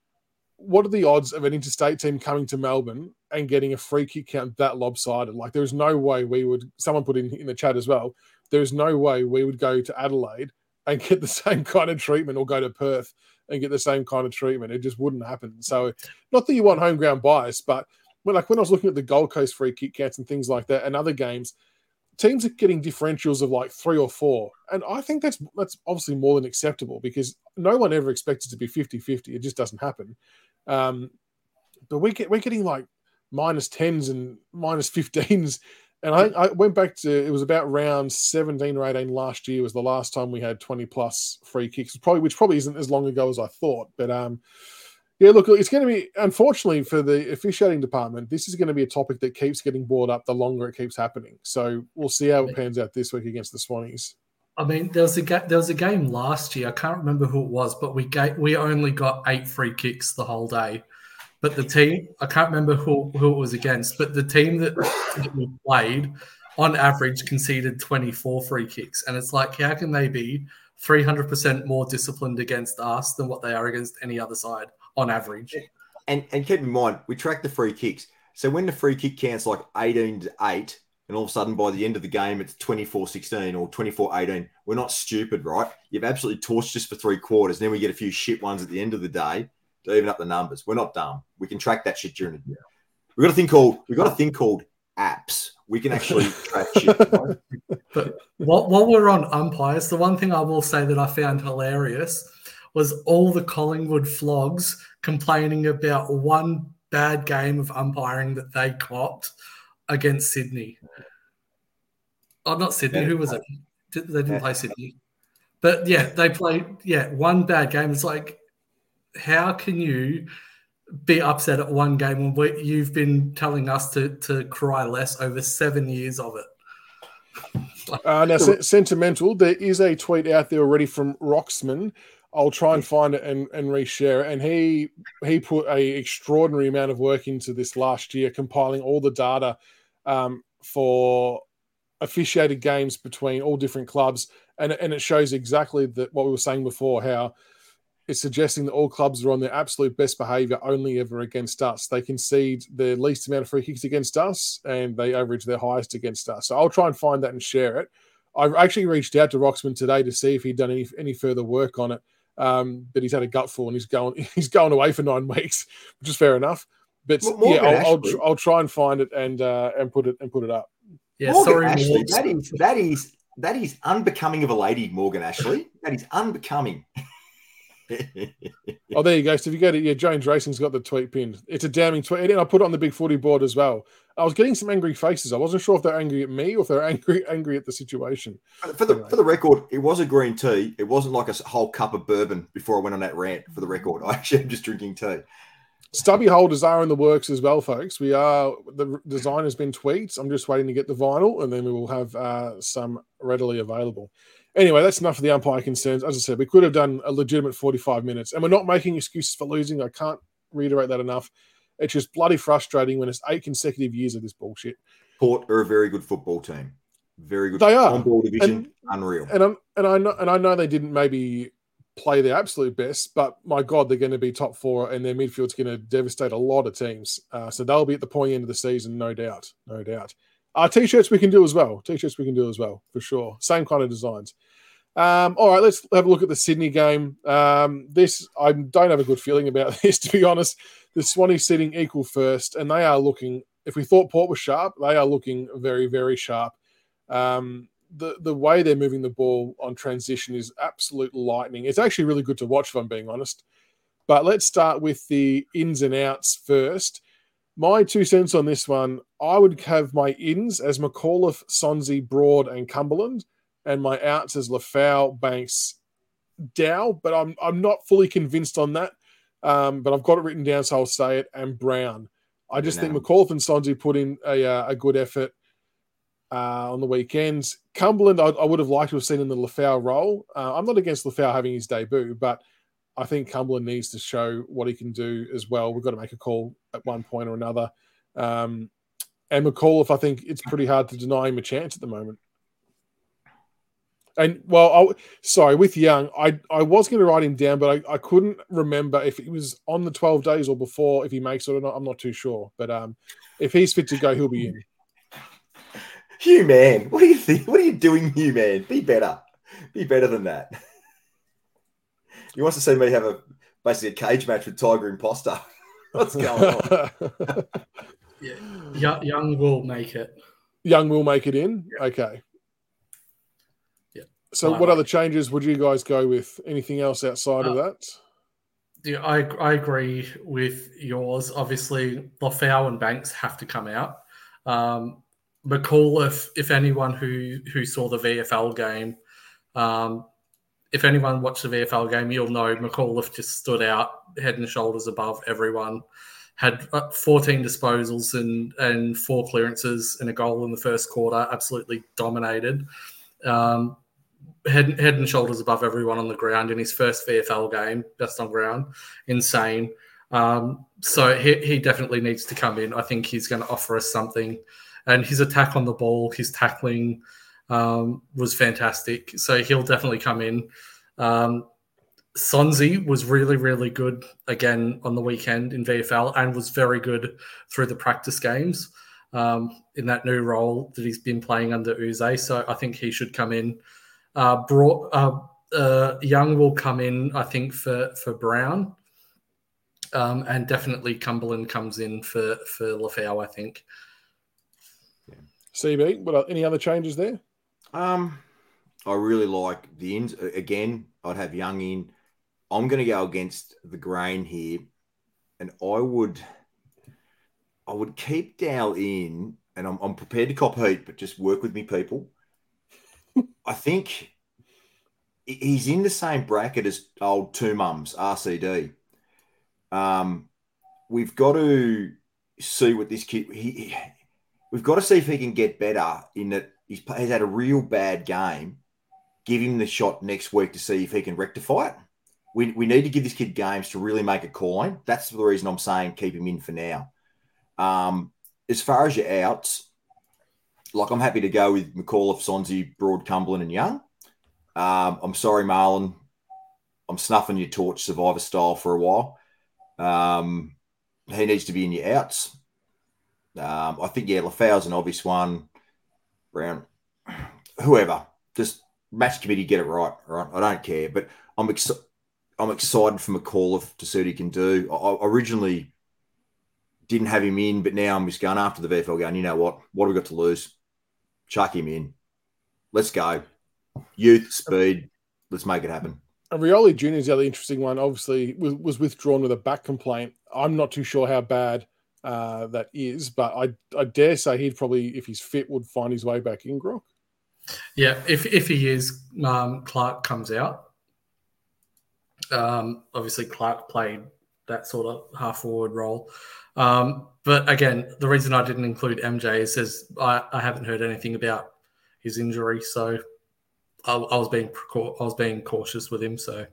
what are the odds of an interstate team coming to Melbourne and getting a free kick count that lopsided? Like there is no way we would, someone put in, in the chat as well, there is no way we would go to Adelaide and get the same kind of treatment or go to Perth and get the same kind of treatment. It just wouldn't happen. So not that you want home ground bias, but when, like when I was looking at the Gold Coast free kick counts and things like that and other games, teams are getting differentials of like three or four. And I think that's that's obviously more than acceptable because no one ever expects it to be fifty-fifty. It just doesn't happen. Um, but we get, we're getting like minus tens and minus fifteens. And I, I went back to, it was about round seventeen or eighteen last year was the last time we had twenty plus free kicks, probably which probably isn't as long ago as I thought. But um, yeah, look, it's going to be, unfortunately for the officiating department, this is going to be a topic that keeps getting brought up the longer it keeps happening. So we'll see how it pans out this week against the Swannies. I mean, there was a ga- there was a game last year. I can't remember who it was, but we gave, we only got eight free kicks the whole day. But the team, I can't remember who, who it was against, but the team that, that we played, on average, conceded twenty-four free kicks. And it's like, how can they be three hundred percent more disciplined against us than what they are against any other side on average? And and keep in mind, we track the free kicks. So when the free kick counts like eighteen to eight, and all of a sudden by the end of the game it's twenty-four sixteen or twenty-four eighteen, we're not stupid, right? You've absolutely torched us for three quarters. Then we get a few shit ones at the end of the day to even up the numbers. We're not dumb. We can track that shit during the year. We've got a thing called we've got a thing called apps. We can actually track shit. Right? But while, while we're on umpires, the one thing I will say that I found hilarious was all the Collingwood flogs complaining about one bad game of umpiring that they copped against Sydney. Oh, not Sydney. Who was it? They didn't play Sydney. But yeah, they played, yeah, one bad game. It's like, how can you be upset at one game when we, you've been telling us to, to cry less over seven years of it? Uh, now, sen- sentimental, there is a tweet out there already from Roxman. I'll try and find it and, and reshare it. And he he put a extraordinary amount of work into this last year, compiling all the data um, for officiated games between all different clubs. And, and it shows exactly that what we were saying before, how it's suggesting that all clubs are on their absolute best behaviour only ever against us. They concede the least amount of free kicks against us and they average their highest against us. So I'll try and find that and share it. I actually reached out to Roxman today to see if he'd done any any further work on it. Um, but he's had a gutful and he's going he's going away for nine weeks, which is fair enough. But Morgan yeah, I'll, I'll, Ashley. I'll try and find it and uh, and put it and put it up. Yeah, Morgan sorry, Ashley, Morgan. that is that is that is unbecoming of a lady, Morgan Ashley. That is unbecoming. Oh, there you go. So if you go to yeah, Jones Racing's got the tweet pinned. It's a damning tweet, and I put it on the Big Footy board as well. I was getting some angry faces. I wasn't sure if they're angry at me or if they're angry angry at the situation. For the Anyway. for the record, it was a green tea. It wasn't like a whole cup of bourbon before I went on that rant. For the record, I actually am just drinking tea. Stubby holders are in the works as well, folks. We are the design has been tweaked. I'm just waiting to get the vinyl, and then we will have uh, some readily available. Anyway, that's enough of the umpire concerns. As I said, we could have done a legitimate forty-five minutes, and we're not making excuses for losing. I can't reiterate that enough. It's just bloody frustrating when it's eight consecutive years of this bullshit. Port are a very good football team. Very good. They are. On-ball division, And- unreal. And I'm, and I know and I know they didn't maybe play their absolute best, but my God, they're going to be top four, and their midfield's going to devastate a lot of teams. Uh, so they'll be at the point end of the season, no doubt, no doubt. Uh, t-shirts we can do as well. T-shirts we can do as well, for sure. Same kind of designs. Um, all right, let's have a look at the Sydney game. Um, this I don't have a good feeling about this, to be honest. the Swannies sitting equal first, and they are looking, if we thought Port was sharp, they are looking very, very sharp. Um, the, the way they're moving the ball on transition is absolute lightning. It's actually really good to watch, if I'm being honest. But let's start with the ins and outs first. My two cents on this one, I would have my ins as McAuliffe, Sonsie, Broad, and Cumberland, and my outs as Lafau, Banks, Dow. But I'm I'm not fully convinced on that. Um, but I've got it written down, so I'll say it. And Brown. I just think McAuliffe and Sonsie put in a uh, a good effort uh, on the weekends. Cumberland, I, I would have liked to have seen in the Lafau role. Uh, I'm not against Lafau having his debut, but I think Cumberland needs to show what he can do as well. We've got to make a call at one point or another. Um, and McAuliffe, I think it's pretty hard to deny him a chance at the moment. And, well, I, sorry, with Young, I, I was going to write him down, but I, I couldn't remember if it was on the twelve days or before, if he makes it or not. I'm not too sure. But um, if he's fit to go, he'll be in. Hugh, man, what do you think? What are you doing, Hugh, man? Be better. Be better than that. He wants to see me have a basically a cage match with Tiger Imposter. What's going on? yeah, Young will make it. Young will make it in? Yeah. Okay. Yeah. So I what like other changes would you guys go with? Anything else outside uh, of that? Yeah, I, I agree with yours. Obviously, Lafau and Banks have to come out. Um, McAuliffe, if anyone who, who saw the V F L game, um, if anyone watched the V F L game, you'll know McAuliffe just stood out head and shoulders above everyone. Had fourteen disposals and, and four clearances and a goal in the first quarter. Absolutely dominated. Um, head, head and shoulders above everyone on the ground in his first V F L game. Best on ground. Insane. Um, so he, he definitely needs to come in. I think he's going to offer us something. And his attack on the ball, his tackling um, was fantastic. So he'll definitely come in. Um, Sonsie was really, really good again on the weekend in V F L and was very good through the practice games um, in that new role that he's been playing under Uze. So I think he should come in. Uh, brought, uh, uh, Young will come in, I think, for, for Brown. Um, and definitely Cumberland comes in for, for Lafau, I think. C B, what any other changes there? Um, I really like the ins. Again, I'd have Young in. I'm going to go against the grain here, and I would, I would keep Dow in, and I'm, I'm prepared to cop heat, but just work with me, people. I think he's in the same bracket as old Two Mums, R C D. Um, we've got to see what this kid. He, he, we've got to see if he can get better. In that he's, he's had a real bad game. Give him the shot next week to see if he can rectify it. We we need to give this kid games to really make a calling. That's the reason I'm saying keep him in for now. Um, as far as your outs, like I'm happy to go with McAuliffe, Sonsie, Broad, Cumberland, and Young. Um, I'm sorry, Marlon. I'm snuffing your torch Survivor style for a while. Um, he needs to be in your outs. Um, I think, yeah, Lafau's an obvious one. Brown, whoever. Just match committee, get it right, right? I don't care. But I'm, ex- I'm excited for McAuliffe to see what he can do. I, I originally didn't have him in, but now I'm just going after the V F L going, you know what? What have we got to lose? Chuck him in. Let's go. Youth, speed. Let's make it happen. And Rioli Junior is the other interesting one. Obviously, was, was withdrawn with a back complaint. I'm not too sure how bad uh, that is, but I I dare say he'd probably, if he's fit, would find his way back in, Grok. Yeah, if if he is, um, Clark comes out. Um, obviously, Clark played that sort of half-forward role. Um, but again, the reason I didn't include M J is says I, I haven't heard anything about his injury, so I, I was being I was being cautious with him. So,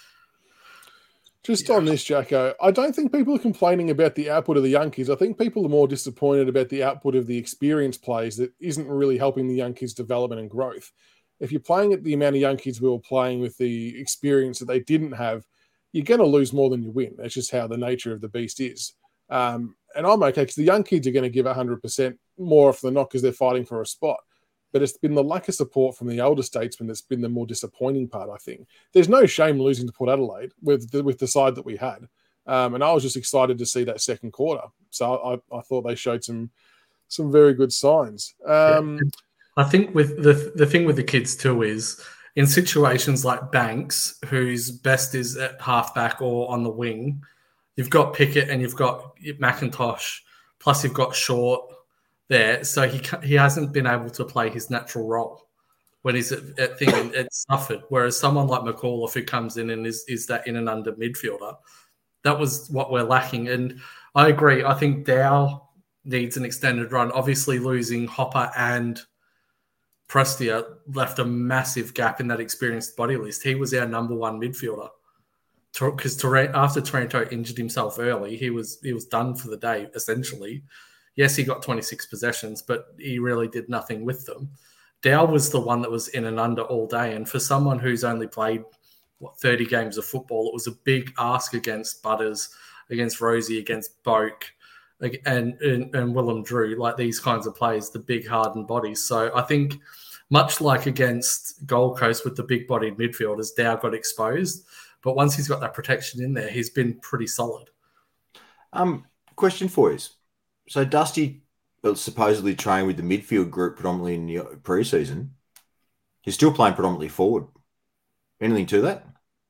just yeah. on this, Jacko, I don't think people are complaining about the output of the young kids. I think people are more disappointed about the output of the experienced players that isn't really helping the young kids' development and growth. If you're playing at the amount of young kids we were playing with the experience that they didn't have, you're going to lose more than you win. That's just how the nature of the beast is. Um, and I'm okay because the young kids are going to give one hundred percent more often than not because they're fighting for a spot. But it's been the lack of support from the older statesmen that's been the more disappointing part, I think. There's no shame losing to Port Adelaide with the, with the side that we had. Um, and I was just excited to see that second quarter. So I, I thought they showed some some very good signs. Um, yeah. I think with the the thing with the kids too is in situations like Banks, whose best is at halfback or on the wing, you've got Pickett and you've got McIntosh, plus you've got Short there. So he he hasn't been able to play his natural role when he's at, at thing and it's suffered. Whereas someone like McAuliffe who comes in and is, is that in and under midfielder, that was what we're lacking. And I agree. I think Dow needs an extended run. Obviously losing Hopper and Prestia left a massive gap in that experienced body list. He was our number one midfielder because after Taranto injured himself early, he was he was done for the day, essentially. Yes, he got twenty-six possessions, but he really did nothing with them. Dow was the one that was in and under all day. And for someone who's only played, what, thirty games of football, it was a big ask against Butters, against Rosie, against Boak, and, and, and Willem Drew, like these kinds of players, the big hardened bodies. So I think much like against Gold Coast with the big-bodied midfielders, Dow got exposed. But once he's got that protection in there, he's been pretty solid. Um, question for you. So Dusty supposedly trained with the midfield group predominantly in the preseason. He's still playing predominantly forward. Anything to that?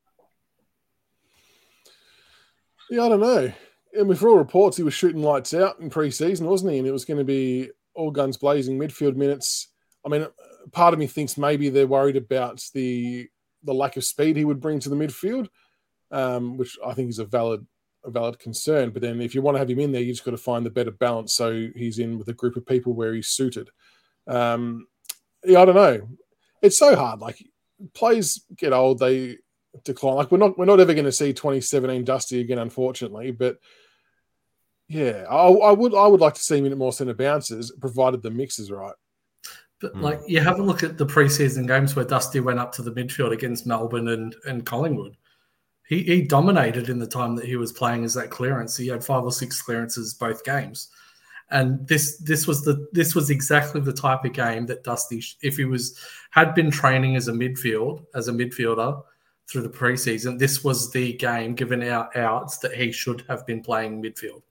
Yeah, I don't know. I mean, for all reports, he was shooting lights out in preseason, wasn't he? And it was going to be all guns blazing midfield minutes. I mean, part of me thinks maybe they're worried about the the lack of speed he would bring to the midfield, um, which I think is a valid a valid concern. But then if you want to have him in there, you just got to find the better balance so he's in with a group of people where he's suited. Um, yeah, I don't know. It's so hard. Like, players get old, they decline. Like, we're not we're not ever going to see twenty seventeen Dusty again, unfortunately. But yeah, I, I would I would like to see him in more centre bounces, provided the mix is right. But like, you have a look at the preseason games where Dusty went up to the midfield against Melbourne and, and Collingwood. He he dominated in the time that he was playing as that clearance. He had five or six clearances both games, and this this was the this was exactly the type of game that Dusty, if he was had been training as a midfield as a midfielder through the preseason, this was the game, given our outs, that he should have been playing midfield.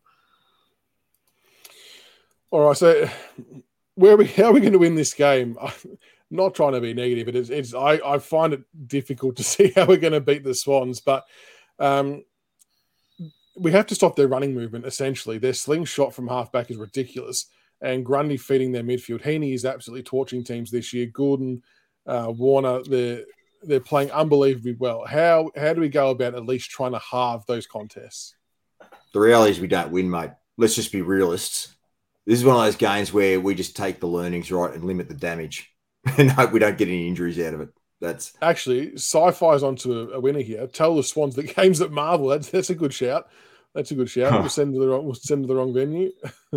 All right, so where are we? How are we going to win this game? I'm not trying to be negative, but it's, it's I, I find it difficult to see how we're going to beat the Swans. But um, we have to stop their running movement. Essentially, their slingshot from halfback is ridiculous, and Grundy feeding their midfield. Heaney is absolutely torching teams this year. Gordon, uh, Warner, they're they're playing unbelievably well. How how do we go about at least trying to halve those contests? The reality is we don't win, mate. Let's just be realists. This is one of those games where we just take the learnings right and limit the damage and hope we don't get any injuries out of it. That's actually sci-fi's onto a, a winner here. Tell the Swans the game's at Marvel. That's that's a good shout. That's a good shout. We'll send to the wrong. We'll send to the wrong venue.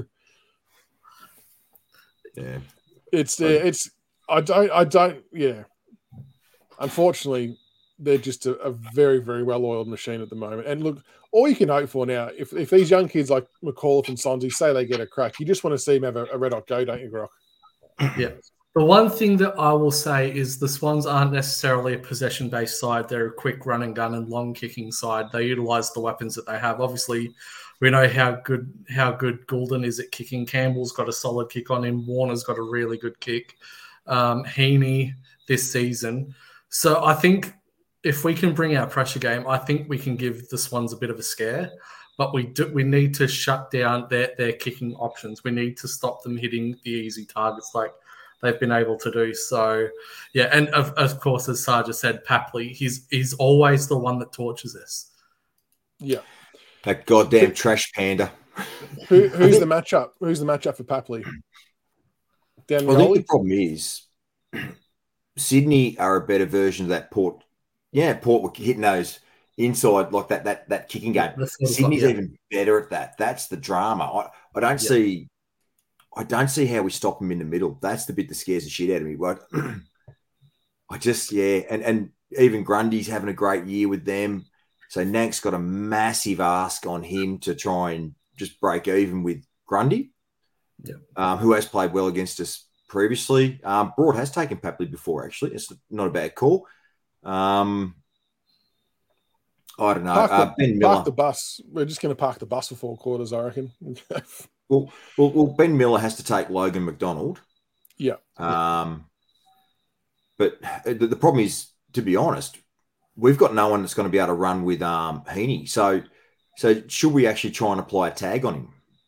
yeah, it's uh, it's. I don't. I don't. Yeah. Unfortunately, they're just a, a very very well oiled machine at the moment. And look, all you can hope for now, if if these young kids like McAuliffe and Sonsie say they get a crack, you just want to see them have a, a red hot go, don't you, Grock? Yeah. The one thing that I will say is the Swans aren't necessarily a possession-based side. They're a quick run and gun and long kicking side. They utilise the weapons that they have. Obviously, we know how good how good Goulden is at kicking. Campbell's got a solid kick on him. Warner's got a really good kick. Um, Heaney this season. So I think if we can bring our pressure game, I think we can give the Swans a bit of a scare. But we do, we need to shut down their, their kicking options. We need to stop them hitting the easy targets like they've been able to do. So, yeah, and of, of course, as Sarja said, Papley, he's he's always the one that tortures us. Yeah. That goddamn trash panda. Who, who's the matchup? Who's the matchup for Papley? Dan I think the problem is Sydney are a better version of that Port. Yeah, Port were hitting those inside like that that that kicking game. Sydney's yeah. even better at that. That's the drama. I, I don't yeah. see I don't see how we stop them in the middle. That's the bit that scares the shit out of me. But I just yeah, and and even Grundy's having a great year with them. So Nank's got a massive ask on him to try and just break even with Grundy, yeah. um, who has played well against us previously. Um, Broad has taken Papley before, actually. It's not a bad call. Um, I don't know. Park the, Uh, Ben Miller. Park the bus. We're just going to park the bus for four quarters, I reckon. well, well, well, Ben Miller has to take Logan McDonald. Yeah. Um, but the, the problem is, to be honest, we've got no one that's going to be able to run with um, Heaney. So, so should we actually try and apply a tag on him?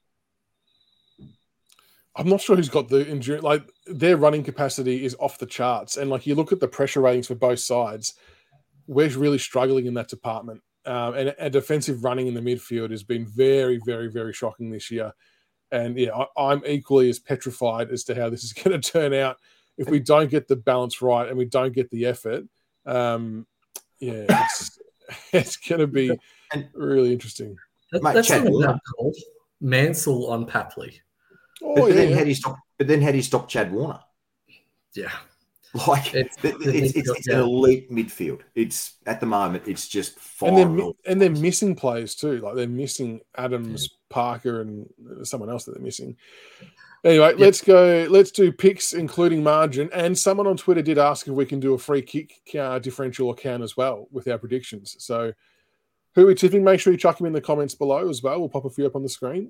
I'm not sure who's got the endurance. Like, their running capacity is off the charts. And, like, you look at the pressure ratings for both sides, we're really struggling in that department. Um, and, and defensive running in the midfield has been very, very, very shocking this year. And, yeah, I, I'm equally as petrified as to how this is going to turn out if we don't get the balance right and we don't get the effort. Um, yeah, it's, it's going to be really interesting. That, Mate, that's Chad not a Warner. bad call. Mansell on Papley. Oh, But, but yeah, then yeah. how do you stop? But then how do you stop Chad Warner? Yeah. Like It's- it's it's, it's, it's an yeah. elite midfield. It's at the moment it's just fire. And they're, mi- and they're missing players too. Like, they're missing Adams, Parker, and someone else that they're missing. Anyway, Yep. let's go. Let's do picks, including margin. And someone on Twitter did ask if we can do a free kick uh, differential account as well with our predictions. So, who are we tipping? Make sure you chuck them in the comments below as well. We'll pop a few up on the screen.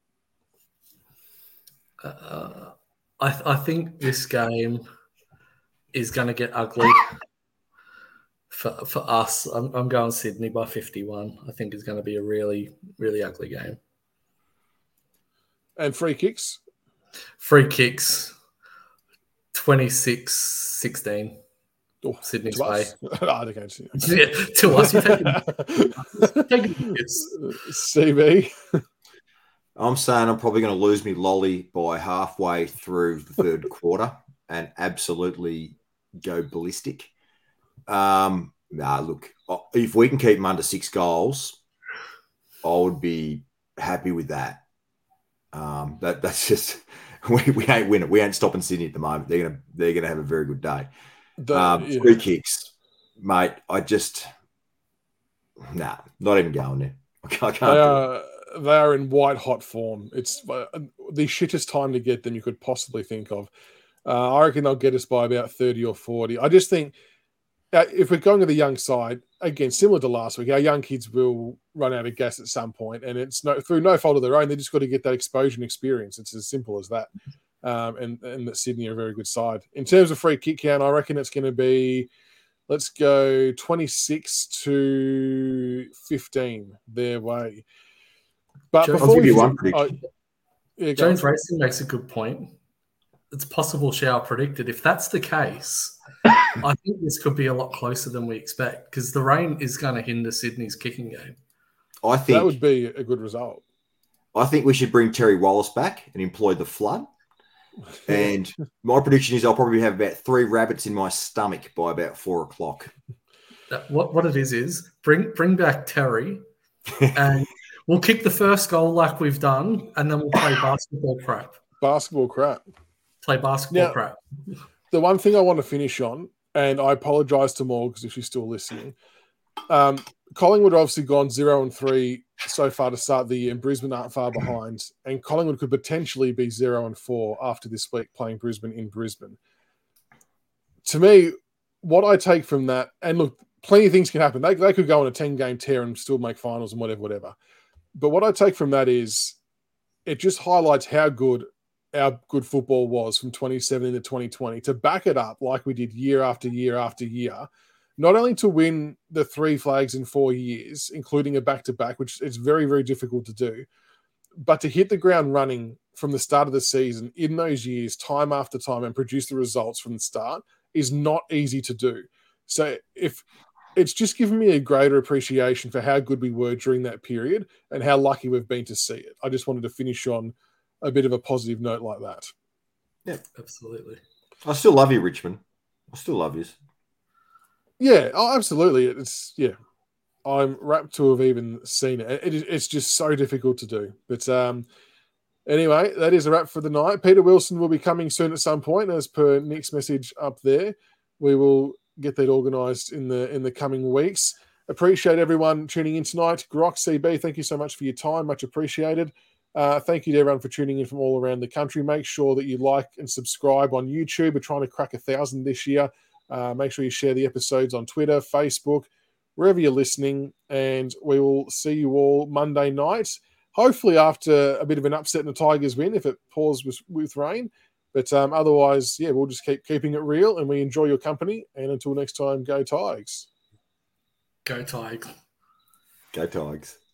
Uh, I, th- I think this game is going to get ugly for for us. I'm, I'm going Sydney by fifty-one. I think it's going to be a really, really ugly game. And free kicks. Free kicks, twenty-six sixteen. Oh, Sydney's to way. us. I don't know. Yeah, to us. You're taking, taking this. C B. I'm saying I'm probably going to lose me lolly by halfway through the third quarter and absolutely go ballistic. Um, nah, look, if we can keep them under six goals, I would be happy with that. Um, that that's just we, we ain't winning. We ain't stopping Sydney at the moment. They're gonna they're gonna have a very good day. The, Um, yeah. free kicks, mate. I just nah, not even going there. I can't. I can't They do it. are, they are in white hot form. It's uh, the shittest time to get them you could possibly think of. Uh, I reckon they'll get us by about thirty or forty. I just think uh, if we're going to the young side, again, similar to last week, our young kids will run out of gas at some point, and it's no, through no fault of their own. They just got to get that exposure and experience. It's as simple as that. Um, and, and that Sydney are a very good side. In terms of free kick count, I reckon it's going to be, let's go twenty-six to fifteen their way. But Joe, before I'll give we you fin- one prediction. oh, yeah, go Jones on. Racing makes a good point. It's possible Shao predicted. If that's the case, I think this could be a lot closer than we expect because the rain is going to hinder Sydney's kicking game. I That think would be a good result. I think we should bring Terry Wallace back and employ the flood. And my prediction is I'll probably have about three rabbits in my stomach by about four o'clock. That, what what it is is bring bring back Terry, and we'll kick the first goal like we've done, and then we'll play basketball crap. Basketball crap. Play basketball Now- crap. The one thing I want to finish on, and I apologise to Morgs if she's still listening. Um, Collingwood have obviously gone zero and three so far to start the year, and Brisbane aren't far behind. And Collingwood could potentially be zero and four after this week playing Brisbane in Brisbane. To me, what I take from that, and look, plenty of things can happen. They, they could go on a ten-game tear and still make finals and whatever, whatever. But what I take from that is it just highlights how good our good football was from twenty seventeen to twenty twenty, to back it up like we did year after year after year, not only to win the three flags in four years, including a back-to-back, which is very, very difficult to do, but to hit the ground running from the start of the season in those years, time after time, and produce the results from the start is not easy to do. So if it's just given me a greater appreciation for how good we were during that period and how lucky we've been to see it. I just wanted to finish on a bit of a positive note like that. Absolutely. I still love you, Richmond. I still love you. Yeah, oh, absolutely. It's yeah. I'm rapt to have even seen it. it. It's just so difficult to do. But um, anyway, that is a wrap for the night. Peter Wilson will be coming soon at some point, as per Nick's message up there. We will get that organised in the in the coming weeks. Appreciate everyone tuning in tonight. Grok C B, thank you so much for your time. Much appreciated. Uh, thank you to everyone for tuning in from all around the country. Make sure that you like and subscribe on YouTube. We're trying to crack a thousand this year. Uh, make sure you share the episodes on Twitter, Facebook, wherever you're listening, and we will see you all Monday night. Hopefully after a bit of an upset in the Tigers win, if it pours with, with rain. But um, otherwise, yeah, we'll just keep keeping it real, and we enjoy your company. And until next time, go Tigers. Go Tigers. Go Tigers.